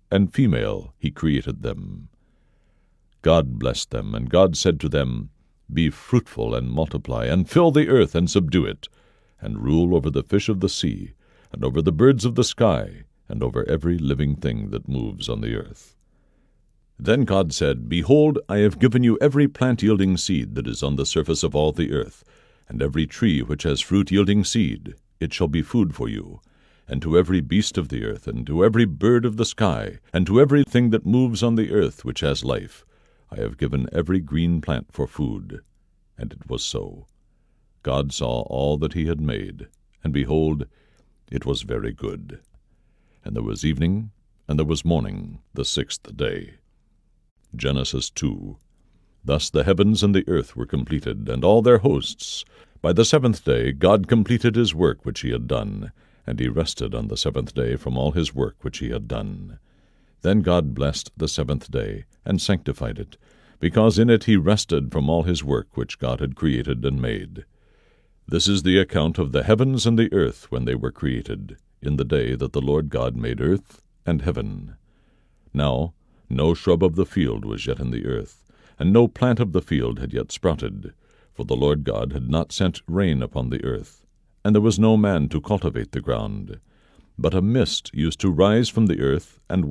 and female he created them. God blessed them, and God said to them, Be fruitful and multiply, and fill the earth and subdue it, and rule over the fish of the sea, and over the birds of the sky, and over every living thing that moves on the earth. Then God said, Behold, I have given you every plant yielding seed that is on the surface of all the earth, and every tree which has fruit yielding seed, it shall be food for you. And to every beast of the earth, and to every bird of the sky, and to every thing that moves on the earth which has life, I have given every green plant for food. And it was so. God saw all that he had made, and behold, it was very good. And there was evening, and there was morning, the sixth day. Genesis 2. Thus the heavens and the earth were completed, and all their hosts. By the seventh day God completed his work which he had done, and he rested on the seventh day from all his work which he had done. Then God blessed the seventh day, and sanctified it, because in it he rested from all his work which God had created and made. This is the account of the heavens and the earth when they were created, in the day that the Lord God made earth and heaven. Now no shrub of the field was yet in the earth, and no plant of the field had yet sprouted, for the Lord God had not sent rain upon the earth, and there was no man to cultivate the ground. But a mist used to rise from the earth, and